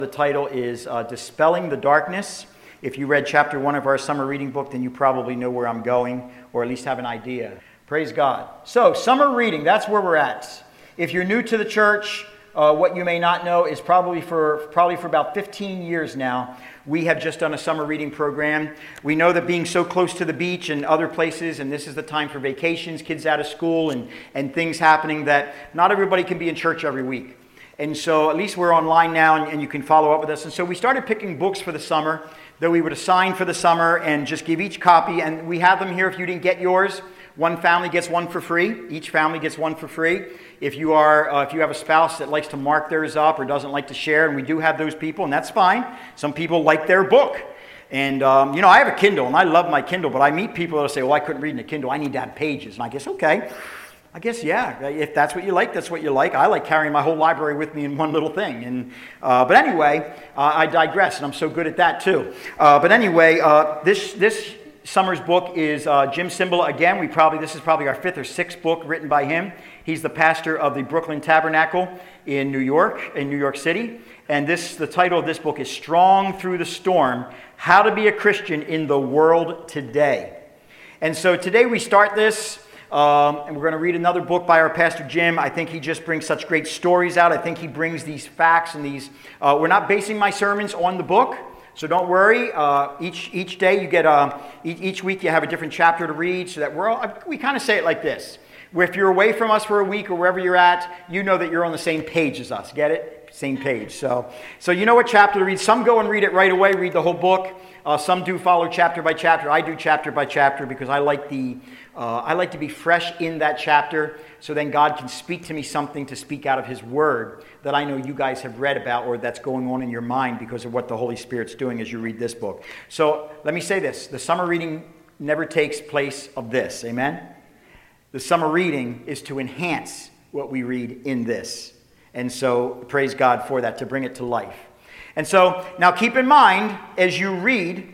The title is Dispelling the Darkness. If you read chapter 1 of our summer reading book, then you probably know where I'm going, or at least have an idea. Praise God. So, summer reading, that's where we're at. If you're new to the church, what you may not know is probably for about 15 years now, we have just done a summer reading program. We know that being so close to the beach and other places, and this is the time for vacations, kids out of school, and things happening, that not everybody can be in church every week. And so at least we're online now, and you can follow up with us. And so we started picking books for the summer that we would assign for the summer and just give each copy. And we have them here if you didn't get yours. One family gets one for free. Each family gets one for free. If you have a spouse that likes to mark theirs up or doesn't like to share, and we do have those people, and that's fine. Some people like their book. And, I have a Kindle, and I love my Kindle, but I meet people that will say, well, I couldn't read in a Kindle. I need to have pages. And I guess, okay. I guess, yeah, if that's what you like, that's what you like. I like carrying my whole library with me in one little thing. But anyway, I digress, and I'm so good at that too. But anyway, this summer's book is Jim Cymbala again. This is probably our fifth or sixth book written by him. He's the pastor of the Brooklyn Tabernacle in New York City. And the title of this book is Strong Through the Storm, How to Be a Christian in the World Today. And so today we start this. And we're going to read another book by our Pastor Jim. I think he just brings such great stories out. I think he brings these facts and these... we're not basing my sermons on the book, so don't worry. Each day you get... each week you have a different chapter to read, so that we kind of say it like this. Where if you're away from us for a week or wherever you're at, you know that you're on the same page as us. Get it? Same page. So you know what chapter to read. Some go and read it right away, read the whole book. Some do follow chapter by chapter. I do chapter by chapter because I like to be fresh in that chapter, so then God can speak to me something to speak out of His Word that I know you guys have read about or that's going on in your mind because of what the Holy Spirit's doing as you read this book. So let me say this. The summer reading never takes place of this. Amen? The summer reading is to enhance what we read in this. And so praise God for that, to bring it to life. And so now keep in mind as you read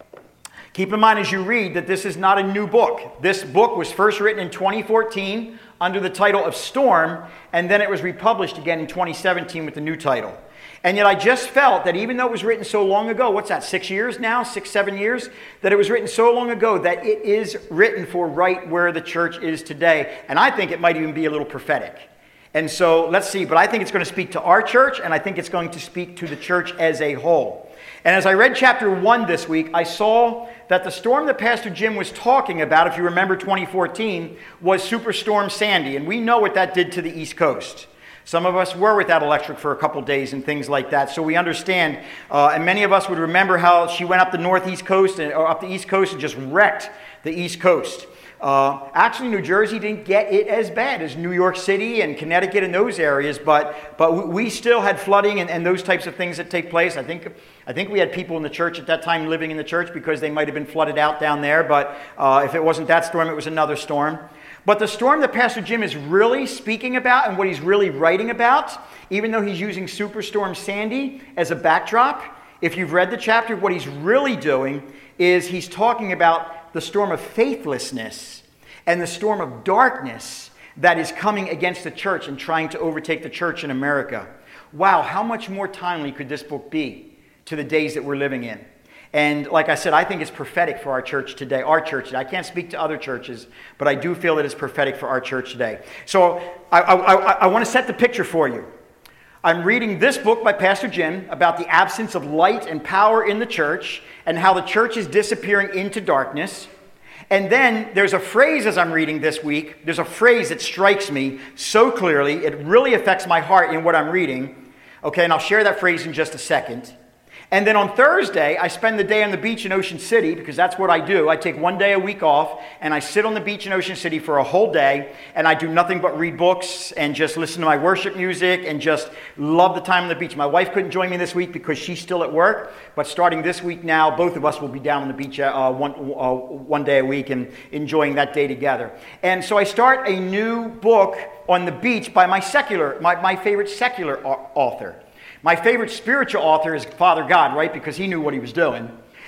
that this is not a new book. This book was first written in 2014 under the title of Storm, and then it was republished again in 2017 with the new title. And yet I just felt that even though it was written so long ago, 6 years now, 7 years, that it was written so long ago that it is written for right where the church is today. And I think it might even be a little prophetic. And so let's see, but I think it's going to speak to our church, and I think it's going to speak to the church as a whole. And as I read chapter 1 this week, I saw that the storm that Pastor Jim was talking about, if you remember 2014, was Superstorm Sandy. And we know what that did to the East Coast. Some of us were without electric for a couple days and things like that. So we understand, and many of us would remember how she went up the northeast coast or up the East Coast and just wrecked the East Coast. Actually, New Jersey didn't get it as bad as New York City and Connecticut and those areas, but we still had flooding and those types of things that take place. I think we had people in the church at that time living in the church because they might have been flooded out down there, but if it wasn't that storm, it was another storm. But the storm that Pastor Jim is really speaking about and what he's really writing about, even though he's using Superstorm Sandy as a backdrop, if you've read the chapter, what he's really doing is he's talking about the storm of faithlessness and the storm of darkness that is coming against the church and trying to overtake the church in America. Wow, how much more timely could this book be to the days that we're living in? And like I said, I think it's prophetic for our church today. I can't speak to other churches, but I do feel that it's prophetic for our church today. So I want to set the picture for you. I'm reading this book by Pastor Jim about the absence of light and power in the church and how the church is disappearing into darkness. And then there's a phrase as I'm reading this week, there's a phrase that strikes me so clearly, it really affects my heart in what I'm reading. Okay, and I'll share that phrase in just a second. And then on Thursday, I spend the day on the beach in Ocean City because that's what I do. I take one day a week off and I sit on the beach in Ocean City for a whole day and I do nothing but read books and just listen to my worship music and just love the time on the beach. My wife couldn't join me this week because she's still at work, but starting this week now, both of us will be down on the beach one day a week and enjoying that day together. And so I start a new book on the beach by my favorite secular author. My favorite spiritual author is Father God, right? Because he knew what he was doing.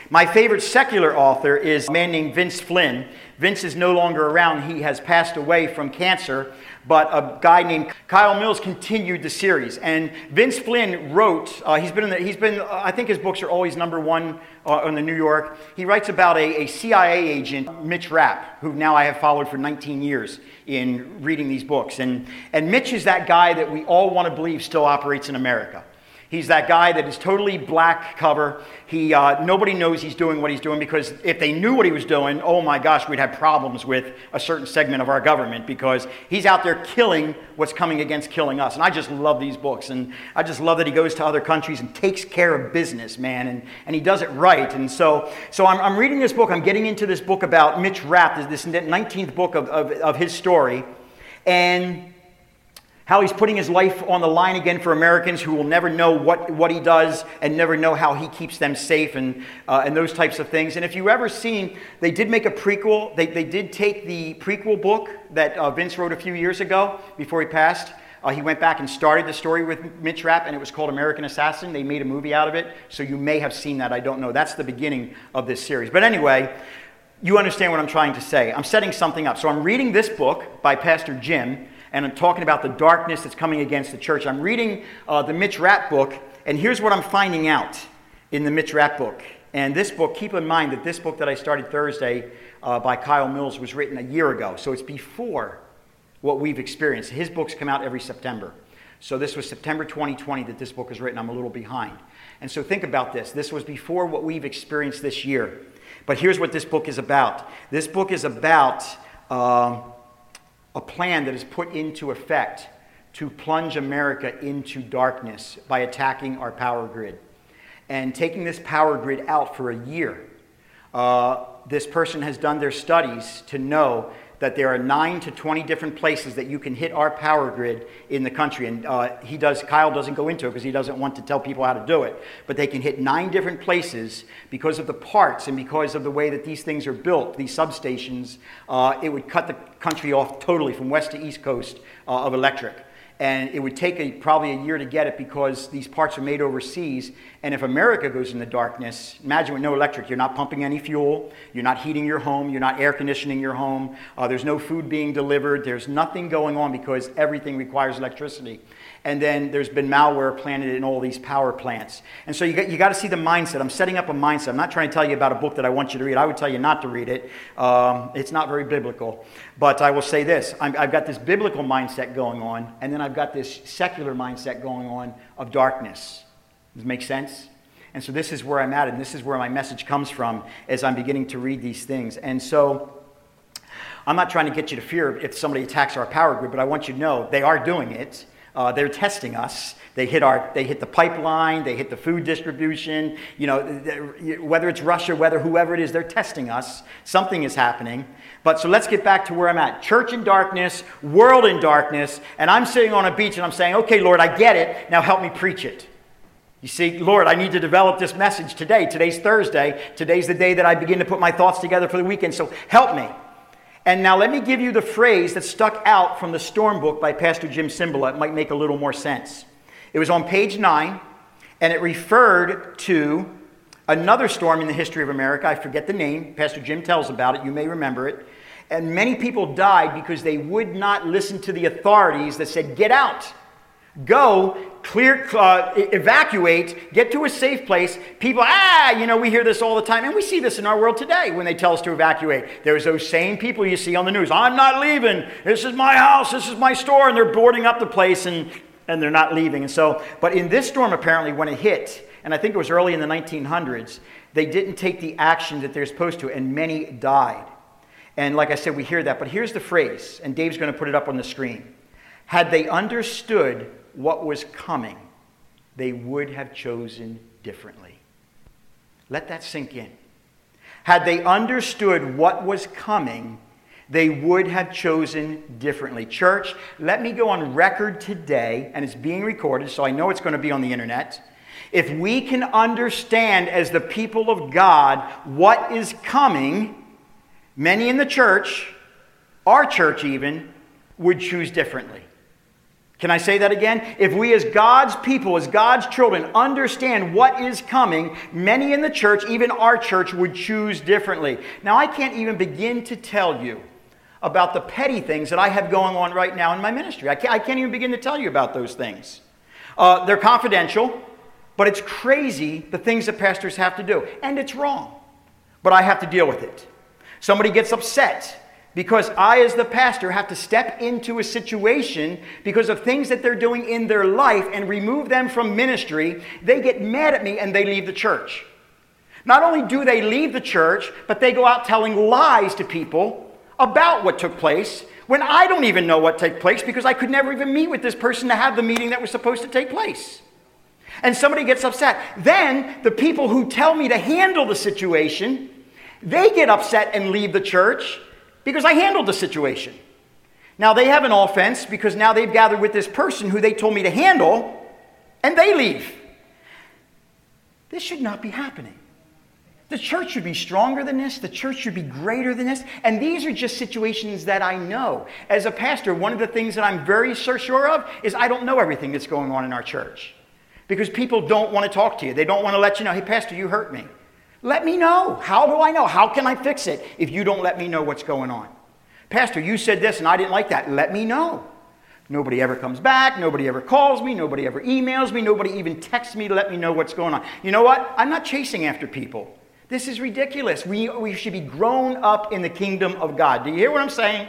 My favorite secular author is a man named Vince Flynn. Vince is no longer around. He has passed away from cancer, but a guy named Kyle Mills continued the series. And Vince Flynn wrote, I think his books are always number one on the New York. He writes about a CIA agent, Mitch Rapp, who now I have followed for 19 years in reading these books. And Mitch is that guy that we all want to believe still operates in America. He's that guy that is totally black cover. Nobody knows he's doing what he's doing, because if they knew what he was doing, oh my gosh, we'd have problems with a certain segment of our government, because he's out there killing what's coming against killing us. And I just love these books. And I just love that he goes to other countries and takes care of business, man. And he does it right. And so I'm reading this book. I'm getting into this book about Mitch Rapp, this 19th book of his story. And how he's putting his life on the line again for Americans who will never know what he does and never know how he keeps them safe and those types of things. And if you've ever seen, they did make a prequel. They did take the prequel book that Vince wrote a few years ago before he passed. He went back and started the story with Mitch Rapp, and it was called American Assassin. They made a movie out of it, so you may have seen that. I don't know. That's the beginning of this series. But anyway, you understand what I'm trying to say. I'm setting something up. So I'm reading this book by Pastor Jim, and I'm talking about the darkness that's coming against the church. I'm reading the Mitch Rapp book, and here's what I'm finding out in the Mitch Rapp book. And this book, keep in mind that this book that I started Thursday by Kyle Mills was written a year ago. So it's before what we've experienced. His books come out every September. So this was September 2020 that this book was written. I'm a little behind. And so think about this. This was before what we've experienced this year. But here's what this book is about. This book is about a plan that is put into effect to plunge America into darkness by attacking our power grid and taking this power grid out for a year. This person has done their studies to know that there are 9 to 20 different places that you can hit our power grid in the country. And Kyle doesn't go into it because he doesn't want to tell people how to do it. But they can hit 9 different places because of the parts and because of the way that these things are built, these substations. It would cut the country off totally from west to east coast of electric. And it would take probably a year to get it because these parts are made overseas. And if America goes into darkness, imagine with no electric, you're not pumping any fuel, you're not heating your home, you're not air conditioning your home, there's no food being delivered, there's nothing going on because everything requires electricity. And then there's been malware planted in all these power plants. And so you got to see the mindset. I'm setting up a mindset. I'm not trying to tell you about a book that I want you to read. I would tell you not to read it. It's not very biblical. But I will say this. I've got this biblical mindset going on, and then I've got this secular mindset going on of darkness. Does it make sense? And so this is where I'm at, and this is where my message comes from as I'm beginning to read these things. And so I'm not trying to get you to fear if somebody attacks our power grid, but I want you to know they are doing it. They're testing us. They hit the pipeline. They hit the food distribution. You know, whether it's Russia, whether whoever it is, they're testing us. Something is happening. But so let's get back to where I'm at. Church in darkness, world in darkness, and I'm sitting on a beach and I'm saying, okay, Lord, I get it. Now help me preach it. You see, Lord, I need to develop this message today. Today's Thursday. Today's the day that I begin to put my thoughts together for the weekend. So help me. And now let me give you the phrase that stuck out from the Storm book by Pastor Jim Cymbala. It might make a little more sense. It was on page 9, and it referred to another storm in the history of America. I forget the name. Pastor Jim tells about it. You may remember it. And many people died because they would not listen to the authorities that said, get out. Go, clear, evacuate, get to a safe place. People, we hear this all the time. And we see this in our world today when they tell us to evacuate. There's those same people you see on the news. I'm not leaving. This is my house. This is my store. And they're boarding up the place and they're not leaving. And so, but in this storm, apparently, when it hit, and I think it was early in the 1900s, they didn't take the action that they're supposed to, and many died. And like I said, we hear that. But here's the phrase, and Dave's going to put it up on the screen. Had they understood what was coming, they would have chosen differently. Let that sink in. Had they understood what was coming, they would have chosen differently. Church, let me go on record today, and it's being recorded, so I know it's going to be on the internet. If we can understand as the people of God what is coming, many in the church, our church even, would choose differently. Can I say that again? If we as God's people, as God's children, understand what is coming, many in the church, even our church, would choose differently. Now, I can't even begin to tell you about the petty things that I have going on right now in my ministry. I can't even begin to tell you about those things. They're confidential, but it's crazy the things that pastors have to do. And it's wrong, but I have to deal with it. Somebody gets upset because I, as the pastor, have to step into a situation because of things that they're doing in their life and remove them from ministry. They get mad at me and they leave the church. Not only do they leave the church, but they go out telling lies to people about what took place when I don't even know what took place because I could never even meet with this person to have the meeting that was supposed to take place. And somebody gets upset. Then the people who tell me to handle the situation, they get upset and leave the church because I handled the situation. Now they have an offense because now they've gathered with this person who they told me to handle, and they leave. This should not be happening. The church should be stronger than this. The church should be greater than this. And these are just situations that I know. As a pastor, one of the things that I'm very sure of is I don't know everything that's going on in our church. Because people don't want to talk to you. They don't want to let you know, hey, pastor, you hurt me. Let me know. How do I know? How can I fix it if you don't let me know what's going on? Pastor, you said this and I didn't like that. Let me know. Nobody ever comes back. Nobody ever calls me. Nobody ever emails me. Nobody even texts me to let me know what's going on. You know what? I'm not chasing after people. This is ridiculous. We should be grown up in the kingdom of God. Do you hear what I'm saying?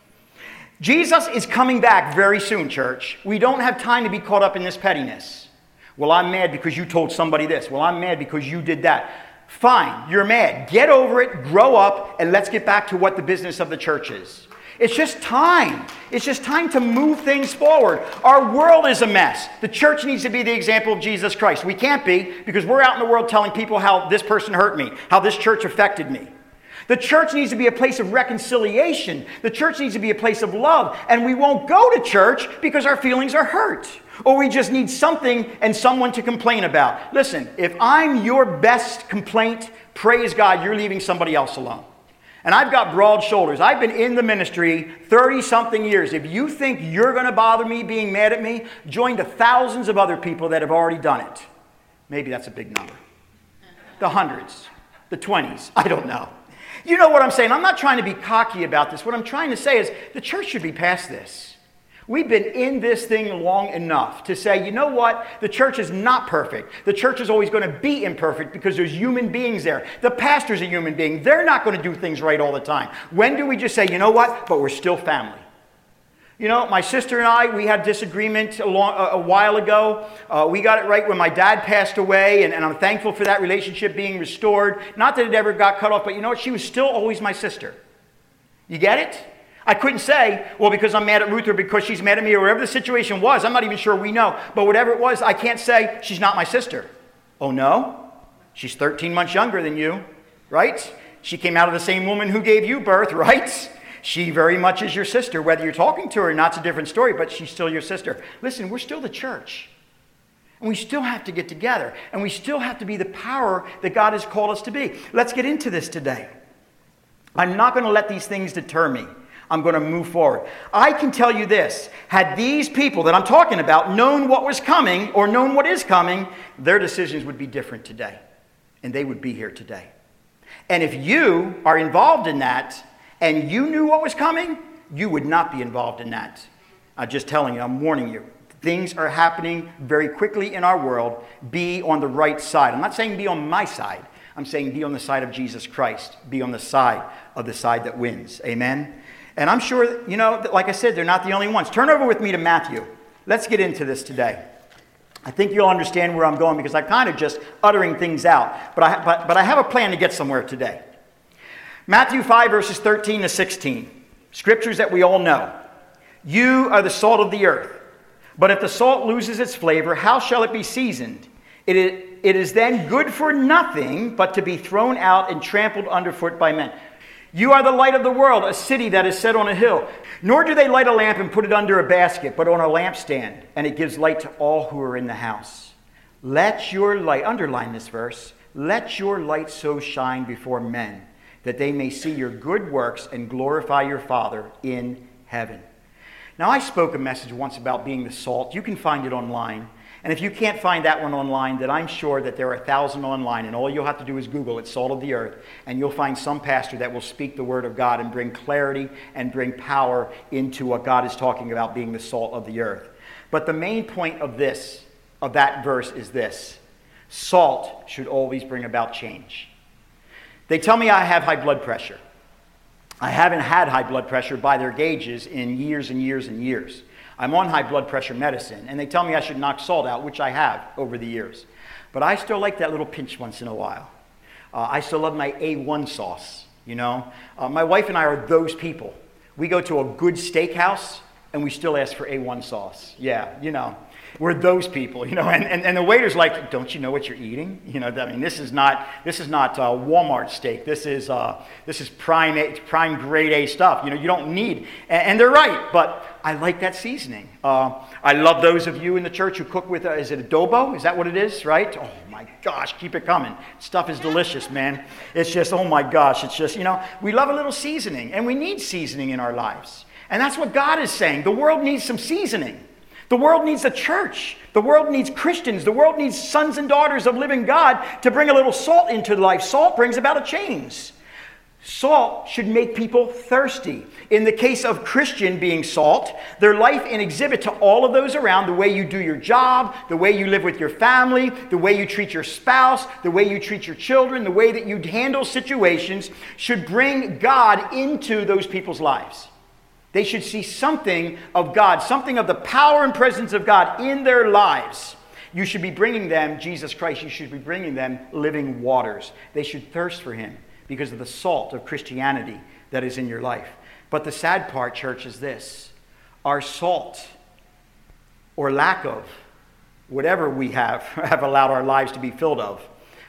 Jesus is coming back very soon, church. We don't have time to be caught up in this pettiness. Well, I'm mad because you told somebody this. Well, I'm mad because you did that. Fine, you're mad. Get over it, grow up, and let's get back to what the business of the church is. It's just time. It's just time to move things forward. Our world is a mess. The church needs to be the example of Jesus Christ. We can't be because we're out in the world telling people how this person hurt me, how this church affected me. The church needs to be a place of reconciliation. The church needs to be a place of love. And we won't go to church because our feelings are hurt. Or we just need something and someone to complain about. Listen, if I'm your best complaint, praise God, you're leaving somebody else alone. And I've got broad shoulders. I've been in the ministry 30-something years. If you think you're going to bother me being mad at me, join the thousands of other people that have already done it. Maybe that's a big number. The hundreds, the 20s, I don't know. You know what I'm saying? I'm not trying to be cocky about this. What I'm trying to say is the church should be past this. We've been in this thing long enough to say, you know what? The church is not perfect. The church is always going to be imperfect because there's human beings there. The pastor's a human being. They're not going to do things right all the time. When do we just say, you know what? But we're still family. You know, my sister and I, we had disagreement a while ago. We got it right when my dad passed away, and I'm thankful for that relationship being restored. Not that it ever got cut off, but you know what? She was still always my sister. You get it? I couldn't say, well, because I'm mad at Ruth or because she's mad at me or whatever the situation was. I'm not even sure we know. But whatever it was, I can't say she's not my sister. Oh, no? She's 13 months younger than you, right? She came out of the same woman who gave you birth, right? She very much is your sister. Whether you're talking to her or not, it's a different story, but she's still your sister. Listen, we're still the church. And we still have to get together. And we still have to be the power that God has called us to be. Let's get into this today. I'm not going to let these things deter me. I'm going to move forward. I can tell you this. Had these people that I'm talking about known what was coming or known what is coming, their decisions would be different today. And they would be here today. And if you are involved in that and you knew what was coming, you would not be involved in that. I'm just telling you, I'm warning you. Things are happening very quickly in our world. Be on the right side. I'm not saying be on my side. I'm saying be on the side of Jesus Christ. Be on the side that wins. Amen? And I'm sure, you know, like I said, they're not the only ones. Turn over with me to Matthew. Let's get into this today. I think you'll understand where I'm going because I'm kind of just uttering things out. But I have a plan to get somewhere today. Matthew 5, verses 13 to 16. Scriptures that we all know. You are the salt of the earth. But if the salt loses its flavor, how shall it be seasoned? It is then good for nothing but to be thrown out and trampled underfoot by men. You are the light of the world, a city that is set on a hill. Nor do they light a lamp and put it under a basket, but on a lampstand, and it gives light to all who are in the house. Let your light, underline this verse, let your light so shine before men, that they may see your good works and glorify your Father in heaven. Now, I spoke a message once about being the salt. You can find it online. And if you can't find that one online, then I'm sure that there are 1,000 online, and all you'll have to do is Google it, Salt of the Earth, and you'll find some pastor that will speak the word of God and bring clarity and bring power into what God is talking about being the salt of the earth. But the main point of that verse is this: salt should always bring about change. They tell me I have high blood pressure. I haven't had high blood pressure by their gauges in years and years and years. I'm on high blood pressure medicine, and they tell me I should knock salt out, which I have over the years. But I still like that little pinch once in a while. I still love my A1 sauce, you know. My wife and I are those people. We go to a good steakhouse, and we still ask for A1 sauce. Yeah, you know. We're those people, you know, and the waiter's like, don't you know what you're eating? You know, I mean, this is not Walmart steak. This is prime grade A stuff. You know, you don't need, and they're right. But I like that seasoning. I love those of you in the church who cook with, is it adobo? Is that what it is? Right? Oh my gosh, keep it coming. Stuff is delicious, man. It's just, oh my gosh, it's just, you know, we love a little seasoning, and we need seasoning in our lives, and that's what God is saying. The world needs some seasoning. The world needs a church. The world needs Christians. The world needs sons and daughters of living God to bring a little salt into life. Salt brings about a change. Salt should make people thirsty. In the case of Christian being salt, their life and exhibit to all of those around, the way you do your job, the way you live with your family, the way you treat your spouse, the way you treat your children, the way that you handle situations should bring God into those people's lives. They should see something of God, something of the power and presence of God in their lives. You should be bringing them Jesus Christ. You should be bringing them living waters. They should thirst for him because of the salt of Christianity that is in your life. But the sad part, church, is this: our salt, or lack of, whatever we have allowed our lives to be filled of,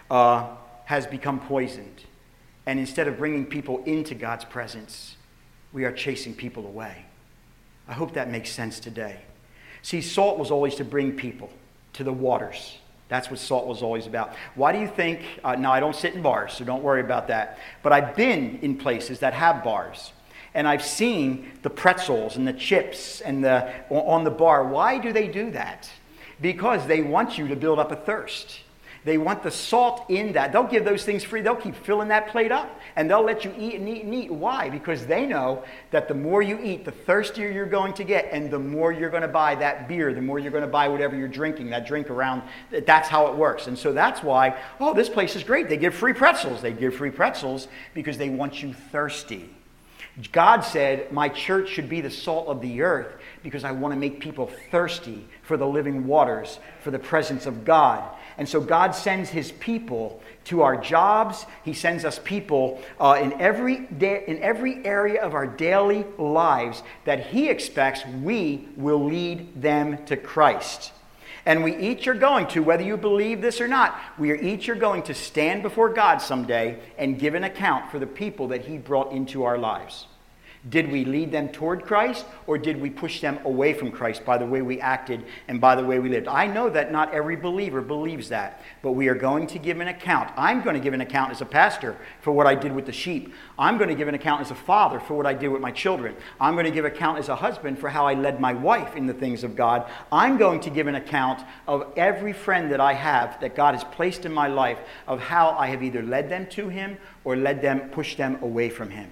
has become poisoned. And instead of bringing people into God's presence, we are chasing people away. I hope that makes sense today. See, salt was always to bring people to the waters. That's what salt was always about. Why do you think, now I don't sit in bars, so don't worry about that, but I've been in places that have bars, and I've seen the pretzels and the chips and on the bar. Why do they do that? Because they want you to build up a thirst. They want the salt in that. They'll give those things free. They'll keep filling that plate up. And they'll let you eat and eat and eat. Why? Because they know that the more you eat, the thirstier you're going to get. And the more you're going to buy that beer, the more you're going to buy whatever you're drinking, that drink around. That's how it works. And so that's why, oh, this place is great. They give free pretzels. They give free pretzels because they want you thirsty. God said, my church should be the salt of the earth because I want to make people thirsty for the living waters, for the presence of God. And so God sends his people to our jobs. He sends us people in every area of our daily lives that he expects we will lead them to Christ. And we each are going to, whether you believe this or not, each are going to stand before God someday and give an account for the people that he brought into our lives. Did we lead them toward Christ, or did we push them away from Christ by the way we acted and by the way we lived? I know that not every believer believes that, but we are going to give an account. I'm going to give an account as a pastor for what I did with the sheep. I'm going to give an account as a father for what I did with my children. I'm going to give an account as a husband for how I led my wife in the things of God. I'm going to give an account of every friend that I have that God has placed in my life, of how I have either led them to him or pushed them away from him.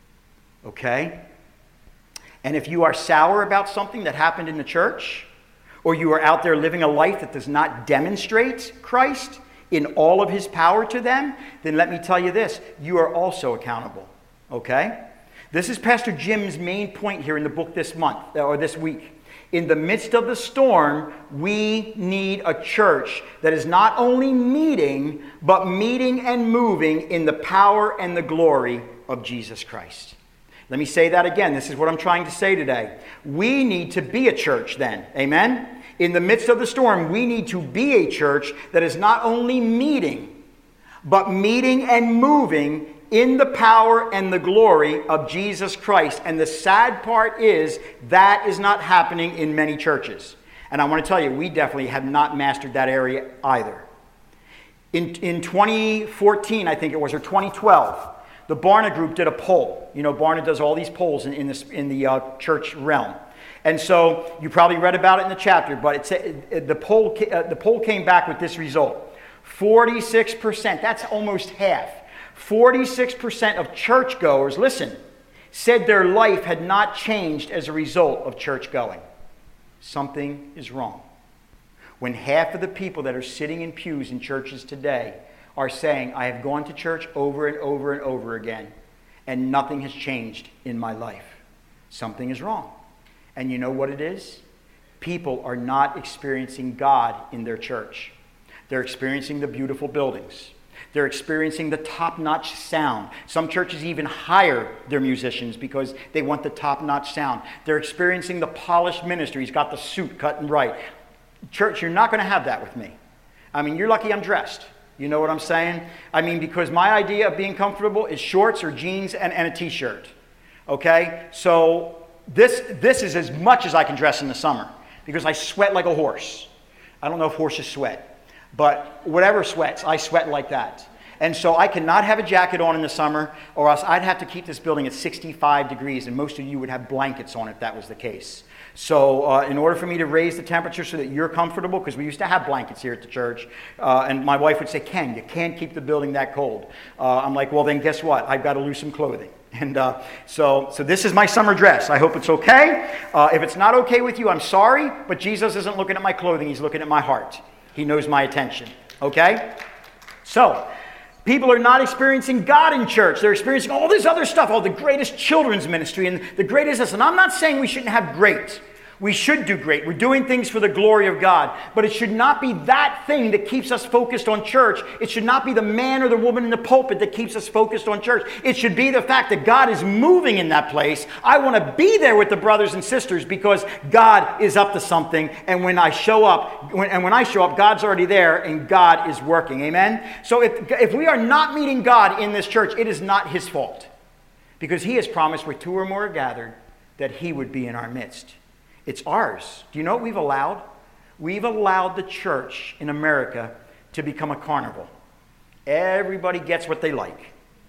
Okay? And if you are sour about something that happened in the church, or you are out there living a life that does not demonstrate Christ in all of his power to them, then let me tell you this, you are also accountable. Okay? This is Pastor Jim's main point here in the book this month, or this week. In the midst of the storm, we need a church that is not only meeting, but meeting and moving in the power and the glory of Jesus Christ. Let me say that again. This is what I'm trying to say today. We need to be a church then. Amen? In the midst of the storm, we need to be a church that is not only meeting, but meeting and moving in the power and the glory of Jesus Christ. And the sad part is that is not happening in many churches. And I want to tell you, we definitely have not mastered that area either. In 2014, I think it was, or 2012, the Barna Group did a poll. You know, Barna does all these polls in the church realm. And so you probably read about it in the chapter, but the poll came back with this result. 46%, that's almost half. 46% of churchgoers, listen, said their life had not changed as a result of church going. Something is wrong. When half of the people that are sitting in pews in churches today are saying, I have gone to church over and over and over again, and nothing has changed in my life. Something is wrong. And you know what it is? People are not experiencing God in their church. They're experiencing the beautiful buildings. They're experiencing the top-notch sound. Some churches even hire their musicians because they want the top-notch sound. They're experiencing the polished ministry. He's got the suit cut and right. Church, you're not going to have that with me. I mean, you're lucky I'm dressed. You know what I'm saying? I mean, because my idea of being comfortable is shorts or jeans and a t-shirt. Okay? So this is as much as I can dress in the summer because I sweat like a horse. I don't know if horses sweat. But whatever sweats, I sweat like that. And so I cannot have a jacket on in the summer, or else I'd have to keep this building at 65 degrees, and most of you would have blankets on if that was the case. So in order for me to raise the temperature so that you're comfortable, because we used to have blankets here at the church, and my wife would say, Ken, you can't keep the building that cold. I'm like, well, then guess what? I've got to lose some clothing. And so this is my summer dress. I hope it's okay. If it's not okay with you, I'm sorry, but Jesus isn't looking at my clothing. He's looking at my heart. He knows my attention, okay? So, people are not experiencing God in church. They're experiencing all this other stuff, all the greatest children's ministry and the greatest this. And I'm not saying we shouldn't have great. We should do great. We're doing things for the glory of God. But it should not be that thing that keeps us focused on church. It should not be the man or the woman in the pulpit that keeps us focused on church. It should be the fact that God is moving in that place. I want to be there with the brothers and sisters because God is up to something. And when I show up, when I show up, God's already there and God is working. Amen? So if we are not meeting God in this church, it is not his fault. Because he has promised where two or more are gathered that he would be in our midst. It's ours. Do you know what we've allowed? We've allowed the church in America to become a carnival. Everybody gets what they like.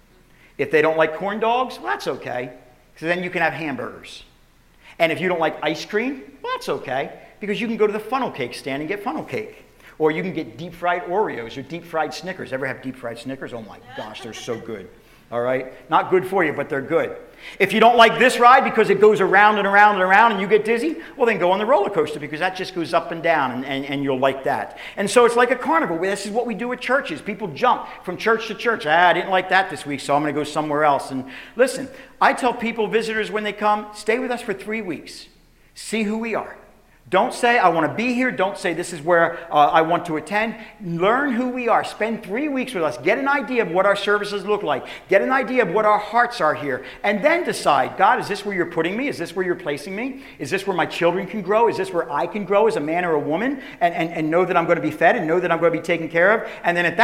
If they don't like corn dogs, well, that's okay, because then you can have hamburgers. And if you don't like ice cream, well, that's okay, because you can go to the funnel cake stand and get funnel cake. Or you can get deep-fried Oreos or deep-fried Snickers. Ever have deep-fried Snickers? Oh my gosh, they're so good. All right? Not good for you, but they're good. If you don't like this ride because it goes around and around and around and you get dizzy, well, then go on the roller coaster because that just goes up and down and you'll like that. And so it's like a carnival. This is what we do at churches. People jump from church to church. I didn't like that this week, so I'm going to go somewhere else. And listen, I tell people, visitors, when they come, stay with us for 3 weeks. See who we are. Don't say, I want to be here. Don't say, this is where I want to attend. Learn who we are. Spend 3 weeks with us. Get an idea of what our services look like. Get an idea of what our hearts are here. And then decide, God, is this where you're putting me? Is this where you're placing me? Is this where my children can grow? Is this where I can grow as a man or a woman and know that I'm going to be fed and know that I'm going to be taken care of? And then if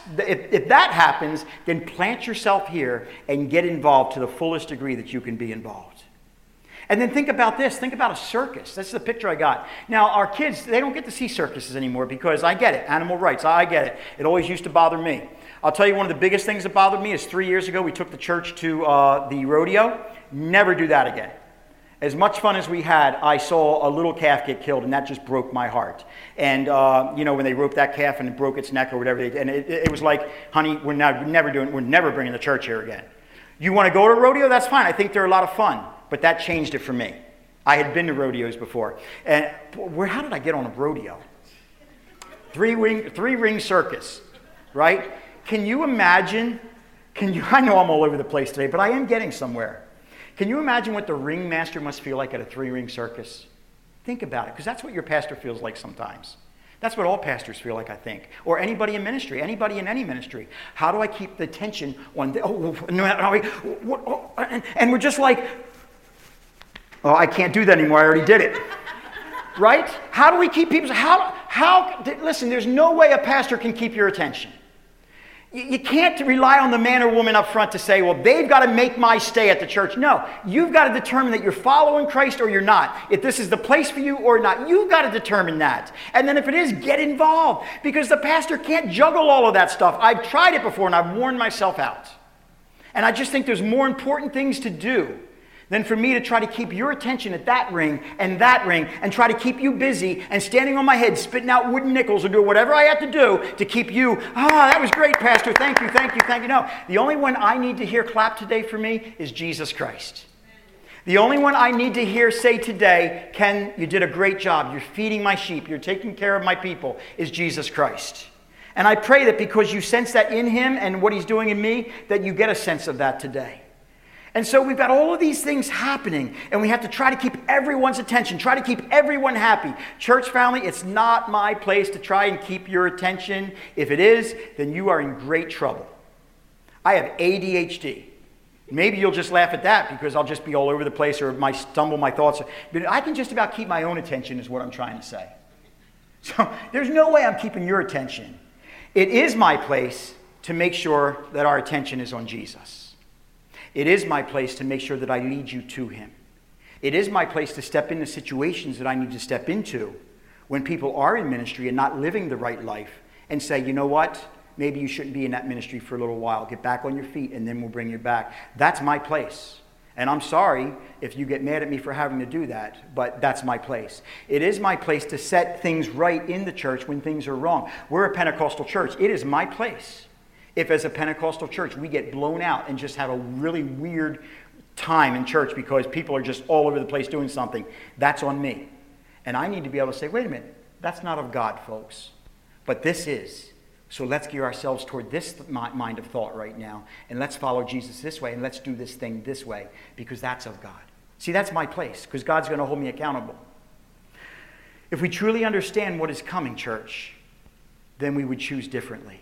that happens, then plant yourself here and get involved to the fullest degree that you can be involved. And then think about this. Think about a circus. That's the picture I got. Now, our kids, they don't get to see circuses anymore because I get it. Animal rights. I get it. It always used to bother me. I'll tell you one of the biggest things that bothered me is 3 years ago we took the church to the rodeo. Never do that again. As much fun as we had, I saw a little calf get killed, and that just broke my heart. And, when they roped that calf and it broke its neck or whatever, and it was like, honey, we're never bringing the church here again. You want to go to a rodeo? That's fine. I think they're a lot of fun. But that changed it for me. I had been to rodeos before. And how did I get on a rodeo? Three-ring circus, right? Can you imagine? I know I'm all over the place today, but I am getting somewhere. Can you imagine what the ringmaster must feel like at a 3-ring circus? Think about it, because that's what your pastor feels like sometimes. That's what all pastors feel like, I think. Or anybody in ministry, anybody in any ministry. How do I keep the tension on and we're just like, oh, I can't do that anymore. I already did it. Right? How do we keep people? Listen, there's no way a pastor can keep your attention. You can't rely on the man or woman up front to say, well, they've got to make my stay at the church. No, you've got to determine that you're following Christ or you're not. If this is the place for you or not, you've got to determine that. And then if it is, get involved. Because the pastor can't juggle all of that stuff. I've tried it before and I've worn myself out. And I just think there's more important things to do than for me to try to keep your attention at that ring and try to keep you busy and standing on my head spitting out wooden nickels or doing whatever I have to do to keep you, that was great, Pastor, thank you, thank you, thank you. No, the only one I need to hear clap today for me is Jesus Christ. The only one I need to hear say today, Ken, you did a great job, you're feeding my sheep, you're taking care of my people, is Jesus Christ. And I pray that because you sense that in him and what he's doing in me, that you get a sense of that today. And so we've got all of these things happening, and we have to try to keep everyone's attention, try to keep everyone happy. Church family, it's not my place to try and keep your attention. If it is, then you are in great trouble. I have ADHD. Maybe you'll just laugh at that because I'll just be all over the place or might stumble my thoughts. But I can just about keep my own attention is what I'm trying to say. So there's no way I'm keeping your attention. It is my place to make sure that our attention is on Jesus. It is my place to make sure that I lead you to him. It is my place to step into situations that I need to step into when people are in ministry and not living the right life and say, you know what? Maybe you shouldn't be in that ministry for a little while. Get back on your feet and then we'll bring you back. That's my place. And I'm sorry if you get mad at me for having to do that, but that's my place. It is my place to set things right in the church when things are wrong. We're a Pentecostal church. It is my place. If as a Pentecostal church we get blown out and just have a really weird time in church because people are just all over the place doing something, that's on me. And I need to be able to say, wait a minute, that's not of God, folks. But this is. So let's gear ourselves toward this mind of thought right now. And let's follow Jesus this way. And let's do this thing this way because that's of God. See, that's my place because God's going to hold me accountable. If we truly understand what is coming, church, then we would choose differently.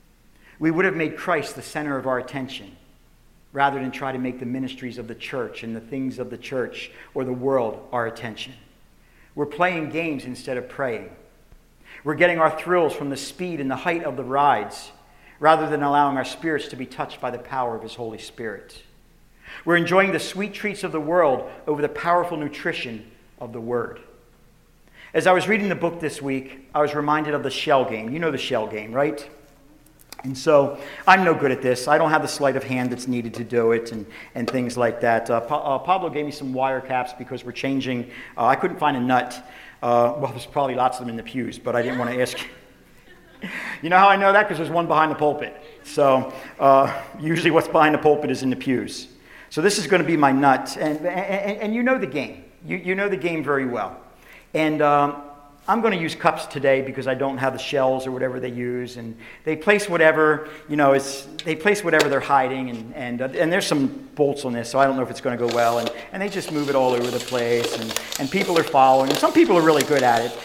We would have made Christ the center of our attention rather than try to make the ministries of the church and the things of the church or the world our attention. We're playing games instead of praying. We're getting our thrills from the speed and the height of the rides rather than allowing our spirits to be touched by the power of his Holy Spirit. We're enjoying the sweet treats of the world over the powerful nutrition of the Word. As I was reading the book this week, I was reminded of the shell game. You know the shell game, right? And so I'm no good at this. I don't have the sleight of hand that's needed to do it and things like that. Pablo gave me some wire caps because we're changing. I couldn't find a nut. Well, there's probably lots of them in the pews, but I didn't want to ask you. You know how I know that? Because there's one behind the pulpit. So usually what's behind the pulpit is in the pews. So this is going to be my nut. And you know the game. You know the game very well. And I'm going to use cups today because I don't have the shells or whatever they use, and they place whatever, they place whatever they're hiding, and there's some bolts on this, so I don't know if it's going to go well, and they just move it all over the place, and people are following, and some people are really good at it.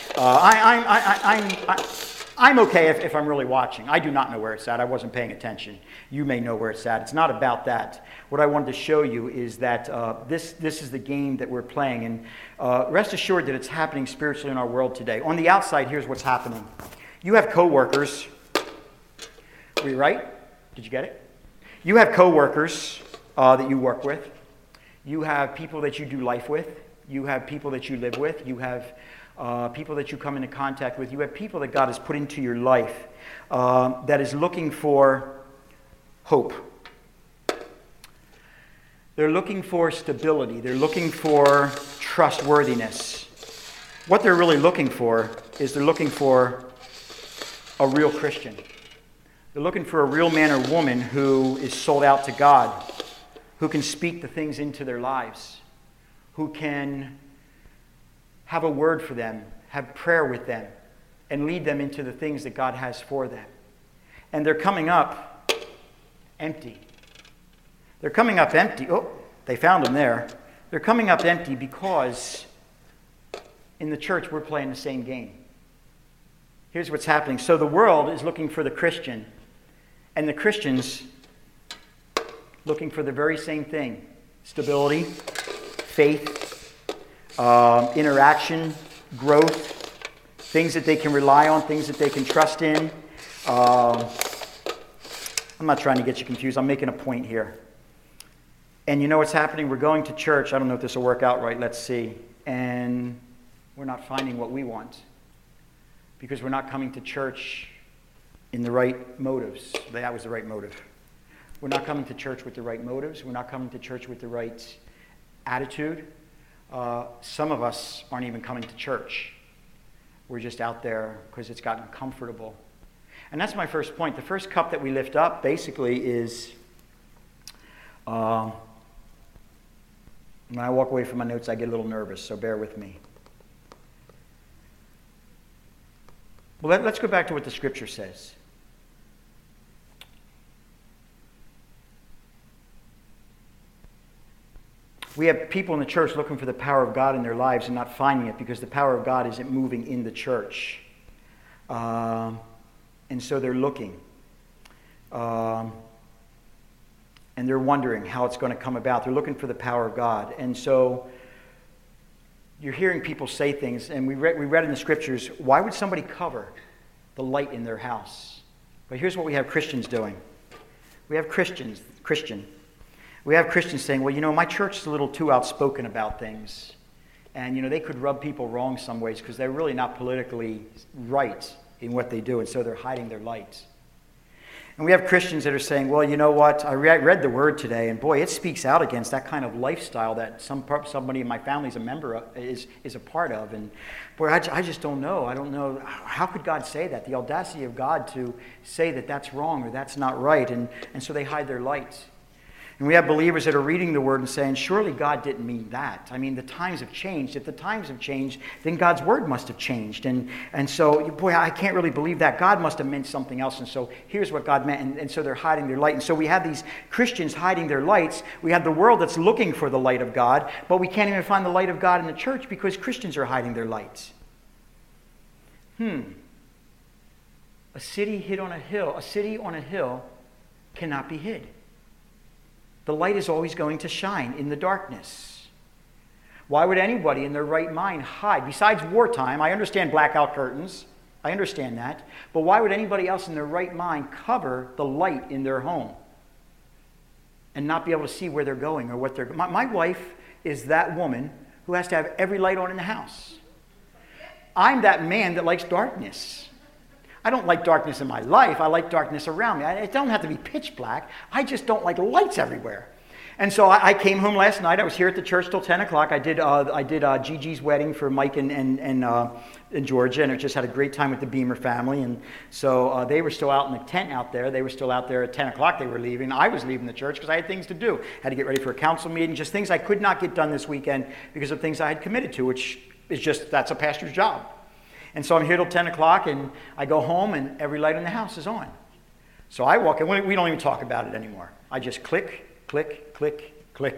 I'm okay if I'm really watching. I do not know where it's at. I wasn't paying attention. You may know where it's at. It's not about that. What I wanted to show you is that this is the game that we're playing. And rest assured that it's happening spiritually in our world today. On the outside, here's what's happening. You have coworkers. Were you right? Did you get it? You have coworkers that you work with. You have people that you do life with. You have people that you live with. You have people that you come into contact with. You have people that God has put into your life that is looking for hope. They're looking for stability. They're looking for trustworthiness. What they're really looking for is they're looking for a real Christian. They're looking for a real man or woman who is sold out to God, who can speak the things into their lives, who can have a word for them, have prayer with them, and lead them into the things that God has for them. And they're coming up empty. They're coming up empty. Oh, they found them there. They're coming up empty because in the church we're playing the same game. Here's what's happening. So the world is looking for the Christian, and the Christian's looking for the very same thing. Stability, faith, interaction, growth, things that they can rely on, things that they can trust in. I'm not trying to get you confused. I'm making a point here. And you know what's happening? We're going to church. I don't know if this will work out right. Let's see. And we're not finding what we want because we're not coming to church in the right motives. That was the right motive. We're not coming to church with the right motives. We're not coming to church with the right attitude, some of us aren't even coming to church. We're just out there because it's gotten comfortable. And that's my first point. The first cup that we lift up basically is, when I walk away from my notes, I get a little nervous, so bear with me. Well, let's go back to what the scripture says. We have people in the church looking for the power of God in their lives and not finding it because the power of God isn't moving in the church. And so they're looking. And they're wondering how it's going to come about. They're looking for the power of God. And so you're hearing people say things, and we read in the scriptures, why would somebody cover the light in their house? But here's what we have Christians doing. We have Christians saying, well, my church is a little too outspoken about things. And, they could rub people wrong some ways because they're really not politically right in what they do, and so they're hiding their light. And we have Christians that are saying, well, you know what, I read the word today, and boy, it speaks out against that kind of lifestyle that somebody in my family is a member of, is a part of. And boy, I just don't know. I don't know. How could God say that? The audacity of God to say that that's wrong or that's not right. And so they hide their light. And we have believers that are reading the word and saying, surely God didn't mean that. I mean, the times have changed. If the times have changed, then God's word must have changed. And so, boy, I can't really believe that. God must have meant something else. And so here's what God meant. And so they're hiding their light. And so we have these Christians hiding their lights. We have the world that's looking for the light of God, but we can't even find the light of God in the church because Christians are hiding their lights. A city on a hill cannot be hid. The light is always going to shine in the darkness. Why would anybody in their right mind hide? Besides wartime, I understand blackout curtains. I understand that. But why would anybody else in their right mind cover the light in their home and not be able to see where they're going or what they're going? My wife is that woman who has to have every light on in the house. I'm that man that likes darkness. I don't like darkness in my life. I like darkness around me. It don't have to be pitch black. I just don't like lights everywhere. And so I came home last night. I was here at the church till 10 o'clock. I did Gigi's wedding for Mike and Georgia, and I just had a great time with the Beamer family. And so they were still out in the tent out there. They were still out there at 10 o'clock. They were leaving. I was leaving the church because I had things to do. Had to get ready for a council meeting, just things I could not get done this weekend because of things I had committed to, which is just, that's a pastor's job. And so I'm here till 10 o'clock, and I go home, and every light in the house is on. So I walk in. We don't even talk about it anymore. I just click, click, click, click.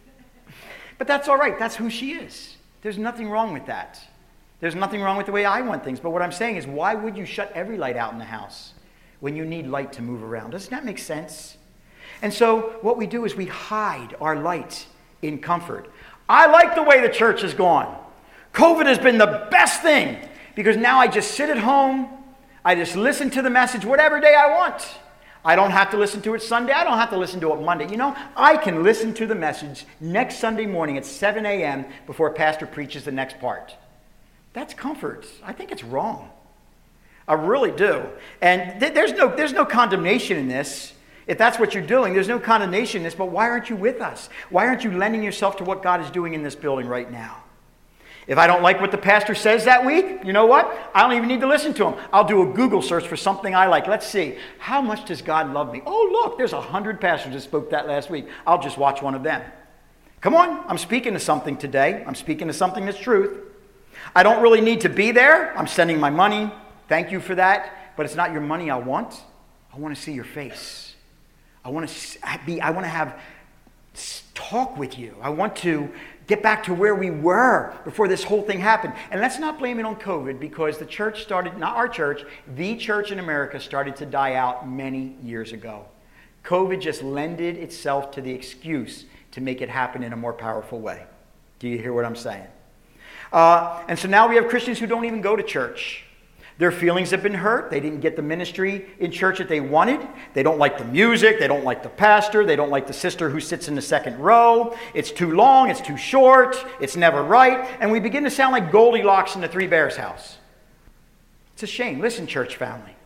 But that's all right. That's who she is. There's nothing wrong with that. There's nothing wrong with the way I want things. But what I'm saying is, why would you shut every light out in the house when you need light to move around? Doesn't that make sense? And so what we do is we hide our light in comfort. I like the way the church has gone. COVID has been the best thing. Because now I just sit at home, I just listen to the message whatever day I want. I don't have to listen to it Sunday, I don't have to listen to it Monday. I can listen to the message next Sunday morning at 7 a.m. before a pastor preaches the next part. That's comfort. I think it's wrong. I really do. And there's no condemnation in this. If that's what you're doing, there's no condemnation in this, but why aren't you with us? Why aren't you lending yourself to what God is doing in this building right now? If I don't like what the pastor says that week, you know what? I don't even need to listen to him. I'll do a Google search for something I like. Let's see. How much does God love me? Oh, look, there's 100 pastors that spoke that last week. I'll just watch one of them. Come on, I'm speaking to something today. I'm speaking to something that's truth. I don't really need to be there. I'm sending my money. Thank you for that. But it's not your money I want. I want to see your face. I want to have talk with you. I want to get back to where we were before this whole thing happened. And let's not blame it on COVID, because the church started, not our church, the church in America started to die out many years ago. COVID just lended itself to the excuse to make it happen in a more powerful way. Do you hear what I'm saying? And so now we have Christians who don't even go to church. Their feelings have been hurt. They didn't get the ministry in church that they wanted. They don't like the music. They don't like the pastor. They don't like the sister who sits in the second row. It's too long. It's too short. It's never right. And we begin to sound like Goldilocks in the Three Bears house. It's a shame. Listen, church family.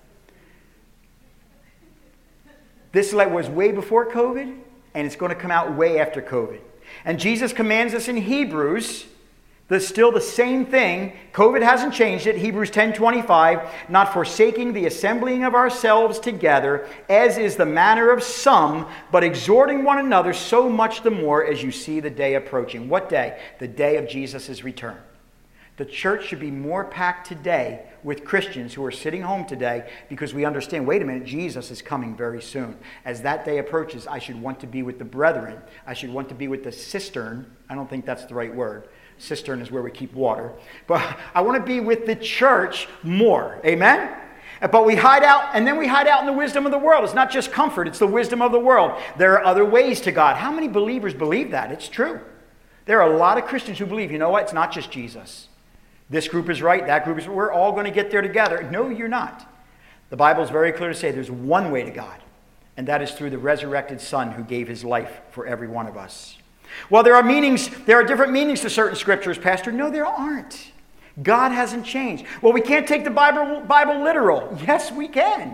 This was way before COVID, and it's going to come out way after COVID. And Jesus commands us in Hebrews, still the same thing. COVID hasn't changed it. Hebrews 10:25, not forsaking the assembling of ourselves together, as is the manner of some, but exhorting one another so much the more as you see the day approaching. What day? The day of Jesus' return. The church should be more packed today with Christians who are sitting home today because we understand, wait a minute, Jesus is coming very soon. As that day approaches, I should want to be with the brethren. I should want to be with the cistern. I don't think that's the right word. Cistern is where we keep water. But I want to be with the church more. Amen? But we hide out, and then we hide out in the wisdom of the world. It's not just comfort, it's the wisdom of the world. There are other ways to God. How many believers believe that? It's true. There are a lot of Christians who believe, you know what, it's not just Jesus. This group is right, that group is right. We're all going to get there together. No, you're not. The Bible is very clear to say there's one way to God, and that is through the resurrected Son who gave his life for every one of us. Well, there are different meanings to certain scriptures, Pastor. No, there aren't. God hasn't changed. Well, we can't take the Bible literal. Yes, we can.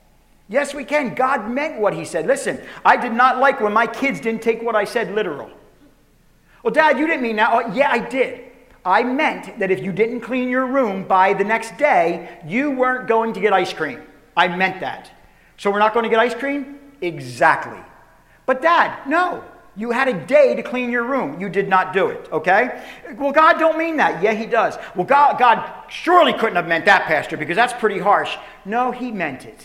Yes, we can. God meant what he said. Listen, I did not like when my kids didn't take what I said literal. Well, Dad, you didn't mean that. Oh, yeah, I did. I meant that if you didn't clean your room by the next day, you weren't going to get ice cream. I meant that. So we're not going to get ice cream? Exactly. But Dad, no. You had a day to clean your room. You did not do it, okay? Well, God don't mean that. Yeah, he does. Well, God surely couldn't have meant that, Pastor, because that's pretty harsh. No, he meant it.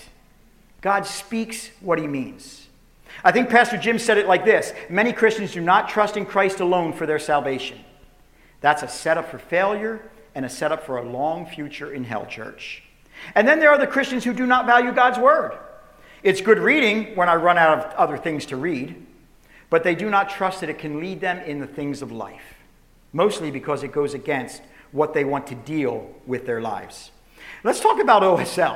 God speaks what he means. I think Pastor Jim said it like this. Many Christians do not trust in Christ alone for their salvation. That's a setup for failure and a setup for a long future in hell, church. And then there are the Christians who do not value God's word. It's good reading when I run out of other things to read, but they do not trust that it can lead them in the things of life, mostly because it goes against what they want to deal with their lives. Let's talk about OSL.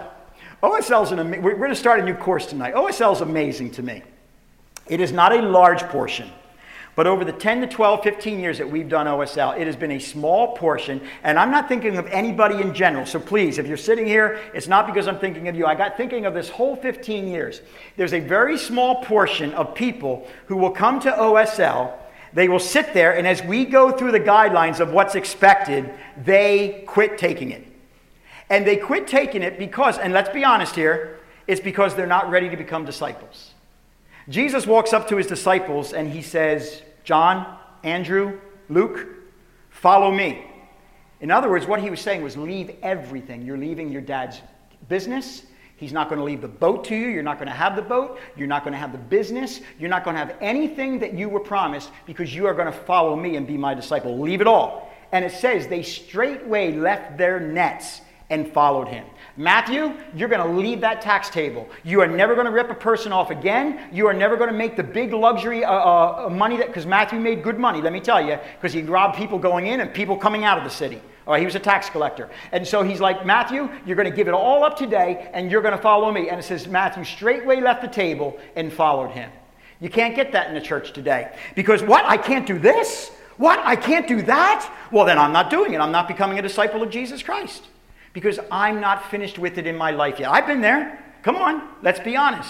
We're going to start a new course tonight. OSL is amazing to me. It is not a large portion. But over the 10 to 12, 15 years that we've done OSL, it has been a small portion, and I'm not thinking of anybody in general. So please, if you're sitting here, it's not because I'm thinking of you. I got thinking of this whole 15 years. There's a very small portion of people who will come to OSL. They will sit there, and as we go through the guidelines of what's expected, they quit taking it. And they quit taking it because, and let's be honest here, it's because they're not ready to become disciples. Jesus walks up to his disciples and he says, John, Andrew, Luke, follow me. In other words, what he was saying was leave everything. You're leaving your dad's business. He's not going to leave the boat to you. You're not going to have the boat. You're not going to have the business. You're not going to have anything that you were promised because you are going to follow me and be my disciple. Leave it all. And it says they straightway left their nets and followed him. Matthew, you're going to leave that tax table. You are never going to rip a person off again. You are never going to make the big luxury money because Matthew made good money, let me tell you, because he robbed people going in and people coming out of the city. He was a tax collector. And so he's like, Matthew, you're going to give it all up today and you're going to follow me. And it says Matthew straightway left the table and followed him. You can't get that in the church today. Because what? I can't do this? What? I can't do that? Well, then I'm not doing it. I'm not becoming a disciple of Jesus Christ. Because I'm not finished with it in my life yet. I've been there. Come on, let's be honest.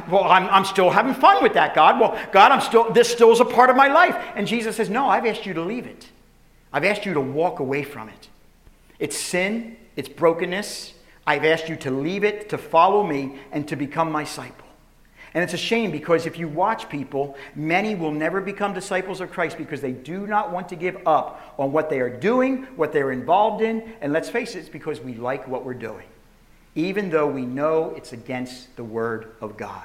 I'm still having fun with that, God. Well, God, this still is a part of my life. And Jesus says, no, I've asked you to leave it. I've asked you to walk away from it. It's sin. It's brokenness. I've asked you to leave it, to follow me, and to become my disciple. And it's a shame because if you watch people, many will never become disciples of Christ because they do not want to give up on what they are doing, what they're involved in. And let's face it, it's because we like what we're doing, even though we know it's against the Word of God.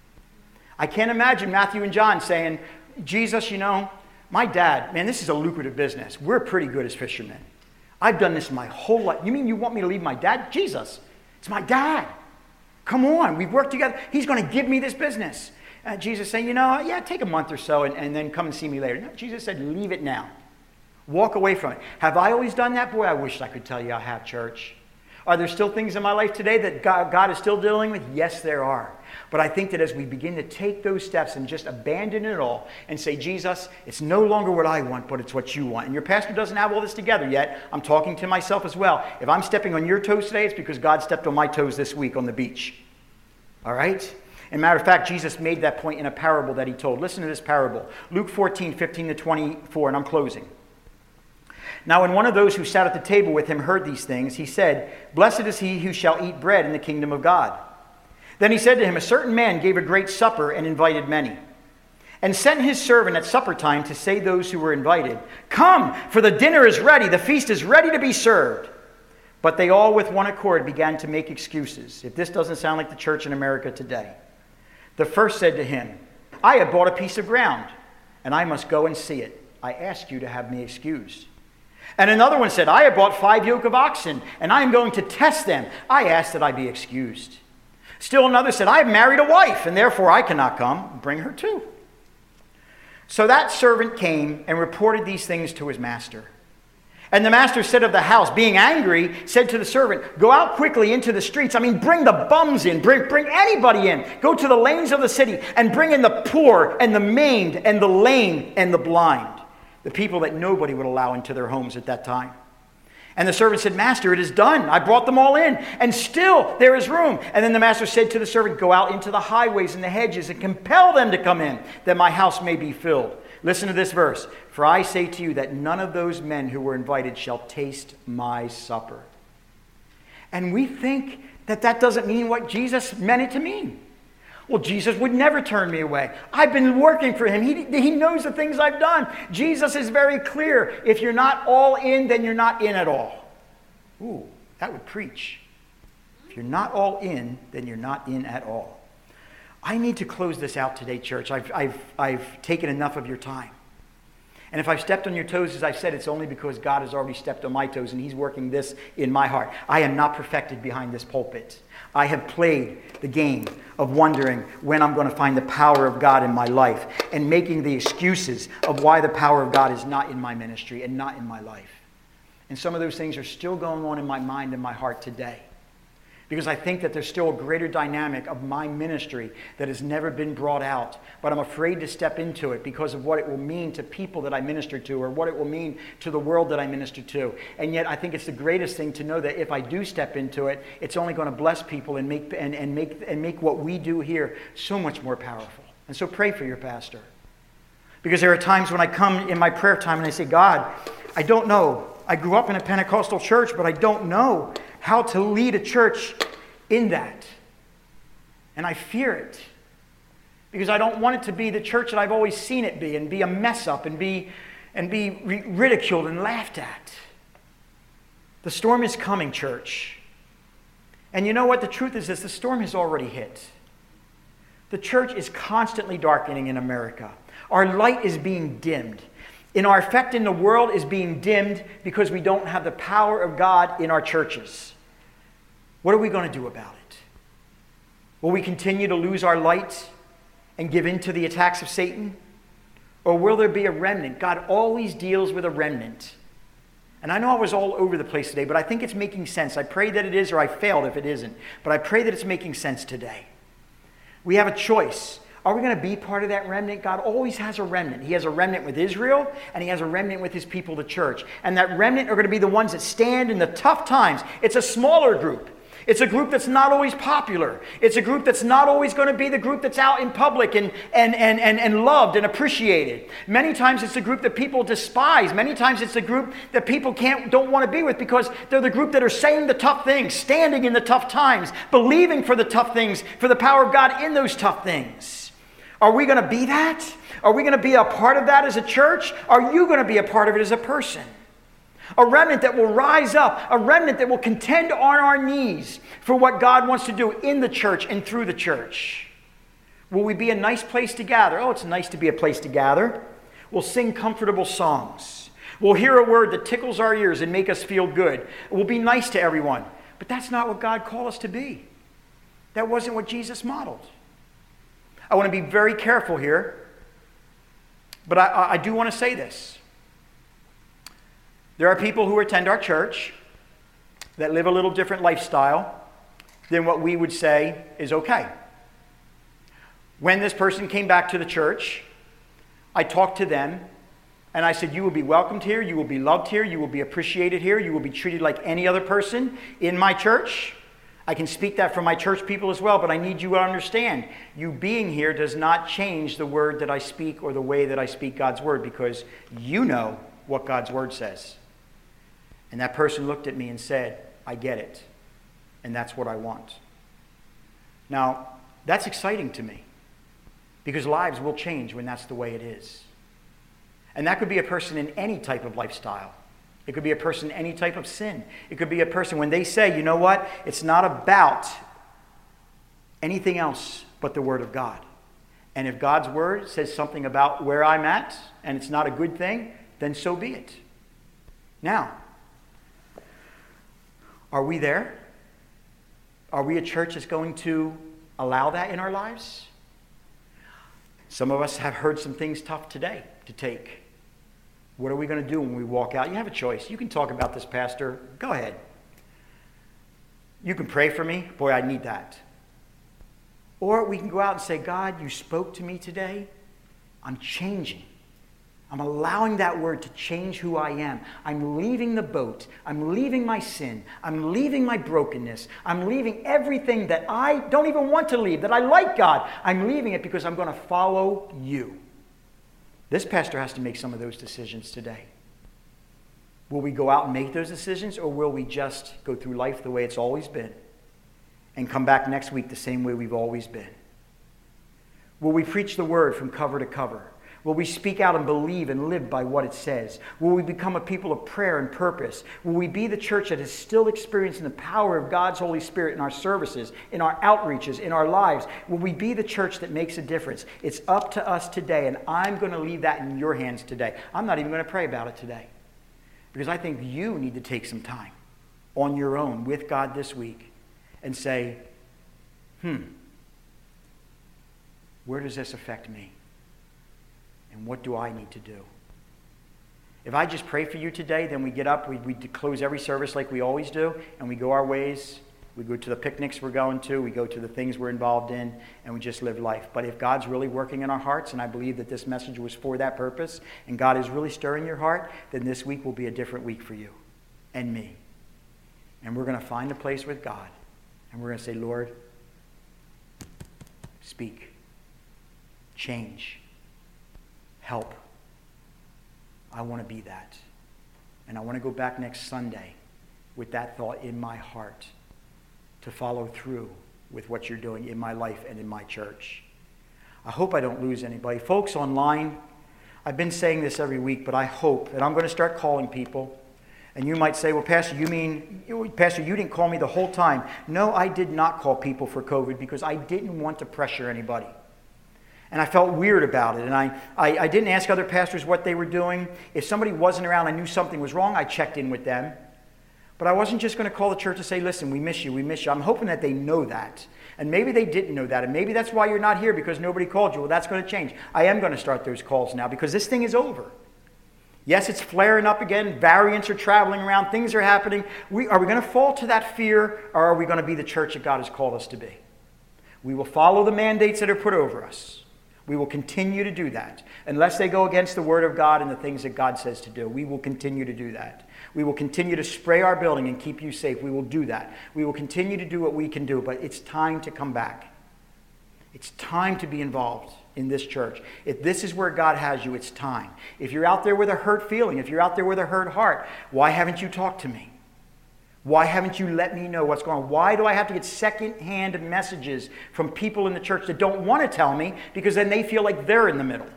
I can't imagine Matthew and John saying, Jesus, my dad, man, this is a lucrative business. We're pretty good as fishermen. I've done this my whole life. You mean you want me to leave my dad? Jesus, it's my dad. Come on, we've worked together. He's going to give me this business. Jesus saying, take a month or so and then come and see me later. No, Jesus said, leave it now. Walk away from it. Have I always done that? Boy, I wish I could tell you I have, church. Are there still things in my life today that God is still dealing with? Yes, there are. But I think that as we begin to take those steps and just abandon it all and say, Jesus, it's no longer what I want, but it's what you want. And your pastor doesn't have all this together yet. I'm talking to myself as well. If I'm stepping on your toes today, it's because God stepped on my toes this week on the beach. All right? As a matter of fact, Jesus made that point in a parable that he told. Listen to this parable. Luke 14:15-24, and I'm closing. Now when one of those who sat at the table with him heard these things, he said, "Blessed is he who shall eat bread in the kingdom of God." Then he said to him, "A certain man gave a great supper and invited many, and sent his servant at supper time to say to those who were invited, 'Come, for the dinner is ready, the feast is ready to be served.' But they all with one accord began to make excuses." If this doesn't sound like the church in America today. "The first said to him, 'I have bought a piece of ground, and I must go and see it. I ask you to have me excused.' And another one said, 'I have bought 5 yoke of oxen, and I am going to test them. I ask that I be excused.' Still another said, 'I have married a wife, and therefore I cannot come. Bring her too.' So that servant came and reported these things to his master. And the master said of the house, being angry, said to the servant, 'Go out quickly into the streets.'" I mean, bring the bums in. Bring anybody in. "Go to the lanes of the city and bring in the poor and the maimed and the lame and the blind." The people that nobody would allow into their homes at that time. And the servant said, "Master, it is done. I brought them all in, and still there is room." And then the master said to the servant, "Go out into the highways and the hedges and compel them to come in, that my house may be filled." Listen to this verse. "For I say to you that none of those men who were invited shall taste my supper." And we think that that doesn't mean what Jesus meant it to mean. Well, Jesus would never turn me away. I've been working for him. He knows the things I've done. Jesus is very clear. If you're not all in, then you're not in at all. Ooh, that would preach. If you're not all in, then you're not in at all. I need to close this out today, church. I've taken enough of your time. And if I've stepped on your toes, as I said, it's only because God has already stepped on my toes and he's working this in my heart. I am not perfected behind this pulpit. I have played the game of wondering when I'm going to find the power of God in my life and making the excuses of why the power of God is not in my ministry and not in my life. And some of those things are still going on in my mind and my heart today. Because I think that there's still a greater dynamic of my ministry that has never been brought out. But I'm afraid to step into it because of what it will mean to people that I minister to or what it will mean to the world that I minister to. And yet I think it's the greatest thing to know that if I do step into it, it's only going to bless people and make what we do here so much more powerful. And so pray for your pastor. Because there are times when I come in my prayer time and I say, "God, I don't know. I grew up in a Pentecostal church, but I don't know how to lead a church in that. And I fear it. Because I don't want it to be the church that I've always seen it be and be a mess up and be ridiculed and laughed at." The storm is coming, church. And you know what? The truth is this. The storm has already hit. The church is constantly darkening in America. Our light is being dimmed. And our effect in the world is being dimmed because we don't have the power of God in our churches. What are we going to do about it? Will we continue to lose our light and give in to the attacks of Satan? Or will there be a remnant? God always deals with a remnant. And I know I was all over the place today, but I think it's making sense. I pray that it is, or I failed if it isn't. But I pray that it's making sense today. We have a choice. Are we going to be part of that remnant? God always has a remnant. He has a remnant with Israel, and he has a remnant with his people, the church. And that remnant are going to be the ones that stand in the tough times. It's a smaller group. It's a group that's not always popular. It's a group that's not always going to be the group that's out in public and loved and appreciated. Many times it's a group that people despise. Many times it's a group that people don't want to be with because they're the group that are saying the tough things, standing in the tough times, believing for the tough things, for the power of God in those tough things. Are we going to be that? Are we going to be a part of that as a church? Are you going to be a part of it as a person? A remnant that will rise up, a remnant that will contend on our knees for what God wants to do in the church and through the church. Will we be a nice place to gather? Oh, it's nice to be a place to gather. We'll sing comfortable songs. We'll hear a word that tickles our ears and make us feel good. We'll be nice to everyone. But that's not what God called us to be. That wasn't what Jesus modeled. I want to be very careful here, but I do want to say this. There are people who attend our church that live a little different lifestyle than what we would say is okay. When this person came back to the church, I talked to them and I said, "You will be welcomed here, you will be loved here, you will be appreciated here, you will be treated like any other person in my church." I can speak that for my church people as well, but I need you to understand, you being here does not change the word that I speak or the way that I speak God's word, because you know what God's word says. And that person looked at me and said, I get it, and that's what I want. Now, that's exciting to me, because lives will change when that's the way it is. And that could be a person in any type of lifestyle. It could be a person in any type of sin. It could be a person when they say, you know what, it's not about anything else but the Word of God. And if God's Word says something about where I'm at, and it's not a good thing, then so be it. Now, are we there? Are we a church that's going to allow that in our lives? Some of us have heard some things tough today to take. What are we going to do when we walk out? You have a choice. You can talk about this, Pastor. Go ahead. You can pray for me. Boy, I need that. Or we can go out and say, God, you spoke to me today. I'm changing. I'm allowing that word to change who I am. I'm leaving the boat. I'm leaving my sin. I'm leaving my brokenness. I'm leaving everything that I don't even want to leave, that I like God. I'm leaving it because I'm going to follow you. This pastor has to make some of those decisions today. Will we go out and make those decisions, or will we just go through life the way it's always been and come back next week the same way we've always been? Will we preach the word from cover to cover? Will we speak out and believe and live by what it says? Will we become a people of prayer and purpose? Will we be the church that is still experiencing the power of God's Holy Spirit in our services, in our outreaches, in our lives? Will we be the church that makes a difference? It's up to us today, and I'm going to leave that in your hands today. I'm not even going to pray about it today, because I think you need to take some time on your own with God this week and say, where does this affect me? And what do I need to do? If I just pray for you today, then we get up, we close every service like we always do, and we go our ways. We go to the picnics we're going to, we go to the things we're involved in, and we just live life. But if God's really working in our hearts, and I believe that this message was for that purpose, and God is really stirring your heart, then this week will be a different week for you and me. And we're going to find a place with God, and we're going to say, Lord, speak, change, help. I want to be that. And I want to go back next Sunday with that thought in my heart to follow through with what you're doing in my life and in my church. I hope I don't lose anybody. Folks online, I've been saying this every week, but I hope that I'm going to start calling people. And you might say, well, Pastor, you didn't call me the whole time. No, I did not call people for COVID because I didn't want to pressure anybody. And I felt weird about it. And I didn't ask other pastors what they were doing. If somebody wasn't around, I knew something was wrong, I checked in with them. But I wasn't just going to call the church and say, listen, we miss you, we miss you. I'm hoping that they know that. And maybe they didn't know that. And maybe that's why you're not here, because nobody called you. Well, that's going to change. I am going to start those calls now, because this thing is over. Yes, it's flaring up again. Variants are traveling around. Things are happening. Are we going to fall to that fear, or are we going to be the church that God has called us to be? We will follow the mandates that are put over us. We will continue to do that. Unless they go against the Word of God and the things that God says to do, we will continue to do that. We will continue to spray our building and keep you safe. We will do that. We will continue to do what we can do, but it's time to come back. It's time to be involved in this church. If this is where God has you, it's time. If you're out there with a hurt feeling, if you're out there with a hurt heart, why haven't you talked to me? Why haven't you let me know what's going on? Why do I have to get second-hand messages from people in the church that don't want to tell me, because then they feel like they're in the middle?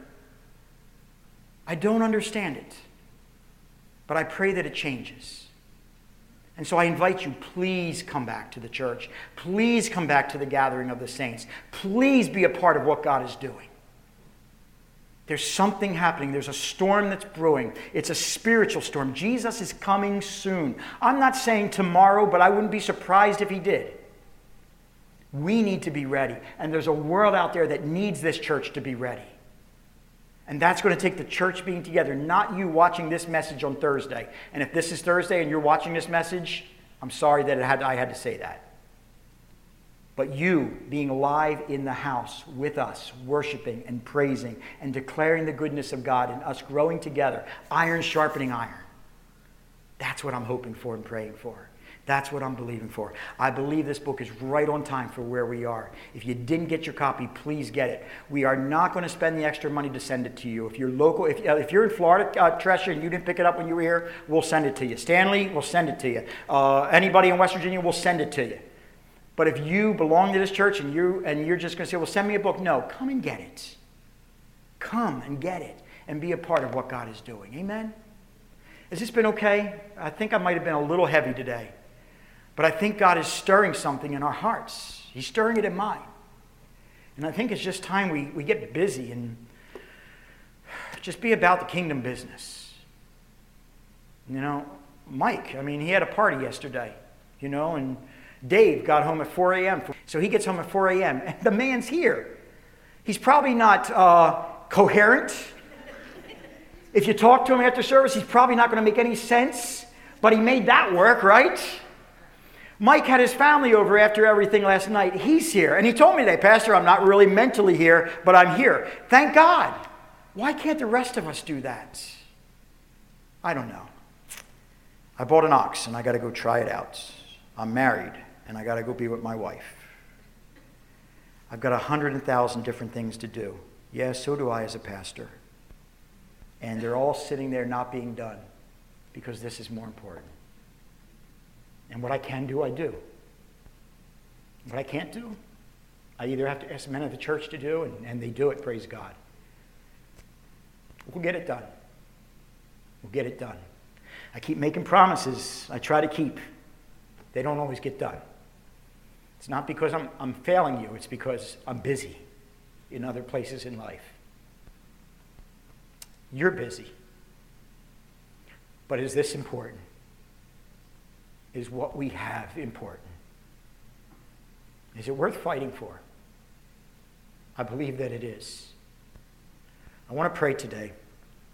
I don't understand it. But I pray that it changes. And so I invite you, please come back to the church. Please come back to the gathering of the saints. Please be a part of what God is doing. There's something happening. There's a storm that's brewing. It's a spiritual storm. Jesus is coming soon. I'm not saying tomorrow, but I wouldn't be surprised if he did. We need to be ready. And there's a world out there that needs this church to be ready. And that's going to take the church being together, not you watching this message on Thursday. And if this is Thursday and you're watching this message, I'm sorry that I had to say that. But you being live in the house with us, worshiping and praising and declaring the goodness of God, and us growing together, iron sharpening iron. That's what I'm hoping for and praying for. That's what I'm believing for. I believe this book is right on time for where we are. If you didn't get your copy, please get it. We are not going to spend the extra money to send it to you. If you're local, if you're in Florida, Treasure, and you didn't pick it up when you were here, we'll send it to you. Stanley, we'll send it to you. Anybody in West Virginia, we'll send it to you. But if you belong to this church and you're just going to say, well, send me a book. No, come and get it. Come and get it and be a part of what God is doing. Amen? Has this been okay? I think I might have been a little heavy today. But I think God is stirring something in our hearts. He's stirring it in mine. And I think it's just time we get busy and just be about the kingdom business. You know, Mike, I mean, he had a party yesterday, you know, and Dave got home at 4 a.m. So he gets home at 4 a.m. and the man's here. He's probably not coherent. If you talk to him after service, he's probably not going to make any sense. But he made that work, right? Mike had his family over after everything last night. He's here. And he told me today, Pastor, I'm not really mentally here, but I'm here. Thank God. Why can't the rest of us do that? I don't know. I bought an ox, and I got to go try it out. I'm married, and I got to go be with my wife. I've got 100,000 different things to do. Yeah, so do I as a pastor. And they're all sitting there not being done because this is more important. And what I can do, I do. What I can't do, I either have to ask the men of the church to do, and they do it, praise God. We'll get it done. We'll get it done. I keep making promises I try to keep. They don't always get done. It's not because I'm failing you. It's because I'm busy in other places in life. You're busy. But is this important? Is what we have important? Is it worth fighting for? I believe that it is. I want to pray today.